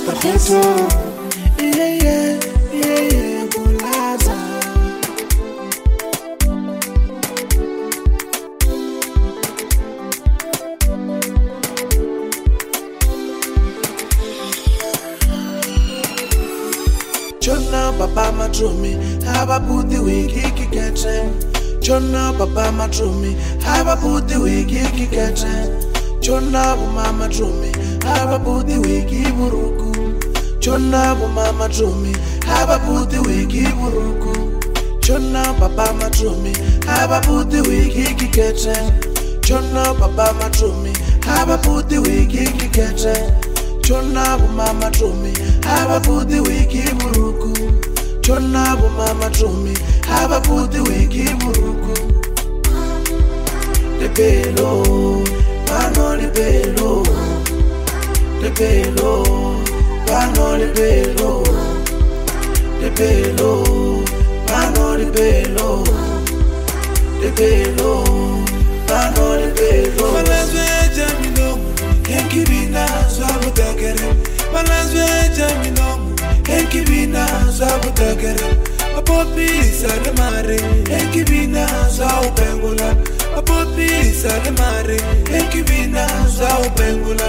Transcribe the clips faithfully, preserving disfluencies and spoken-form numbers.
Master Peto. Yeah, yeah, yeah, yeah, Bulaza. Chona papa matrumi, haba puti wiki kikete. Chona papa matrumi, haba puti wiki kikete. Chona mama trumi, haba puti wiki buruku. Chona mama trumi, haba puti wiki buruku. Chona papa matrumi, haba puti wiki kikete. Chona papa matrumi, haba puti wiki kikete. Chona mama trumi, haba puti wiki buruku. Chona mama trumi, haba puti wiki buruku. De pelo, pano de pelo, de pelo, pano de pelo, de pelo, pano de pelo, de pelo, pano de pelo. Malazwe jamino, enki bina swabu takere. Malazwe jamino, enki bina swabu takere. Apopi salemare, enki bina swabu pengula. Apopi salemare, enki bina swabu pengula.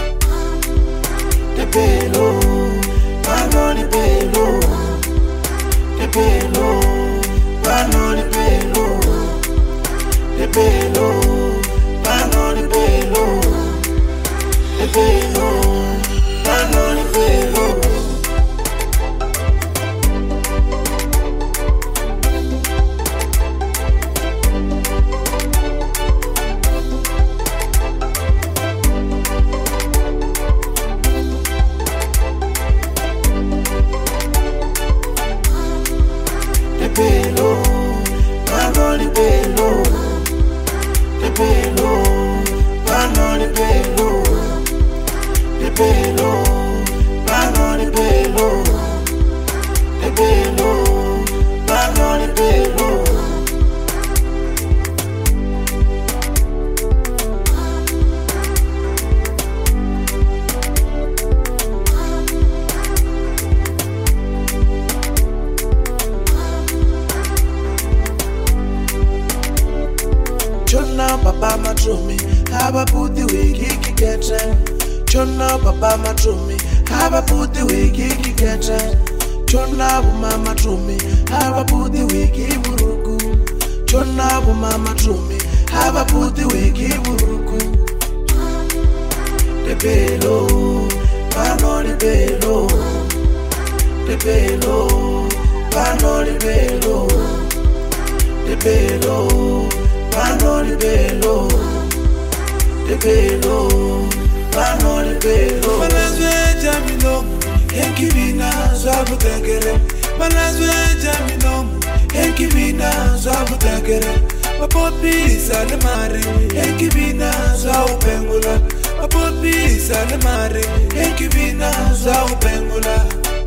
De pelo, pano de pelo, de pelo, pano de pelo, de pelo, pano de pelo, de pelo, pano de pelo. Pelo, pano de pelo, de pelo, pano de pelo, de pelo, pano de pelo, de pelo, pano de pelo. Chona papa matrumi, haba puti wiki kikete. Chona papa matrumi, haba puti wiki kikete. Chona mama matrumi, haba puti wiki buruku. Chona mama matrumi, haba puti wiki buruku. De pelo, pano de pelo, de pelo, pano de pelo, de pelo. Pano de pelo, de pelo, pano de pelo. Malazwe jamino, enki bina swabu takere. Malazwe jamino, enki bina swabu takere. Apopi salemare, enki bina swabu pengula. Apopi salemare, enki bina swabu pengula.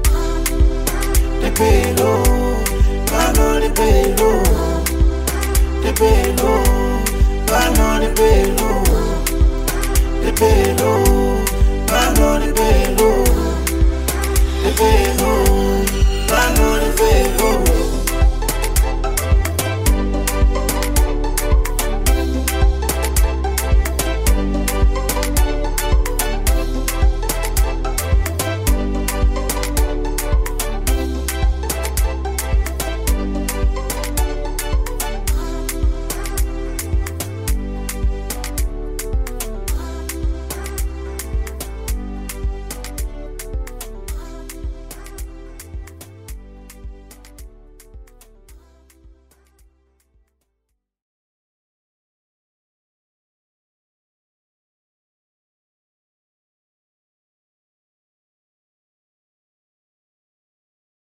De pelo, pano de pelo, de pelo, pano de pelo, de pelo.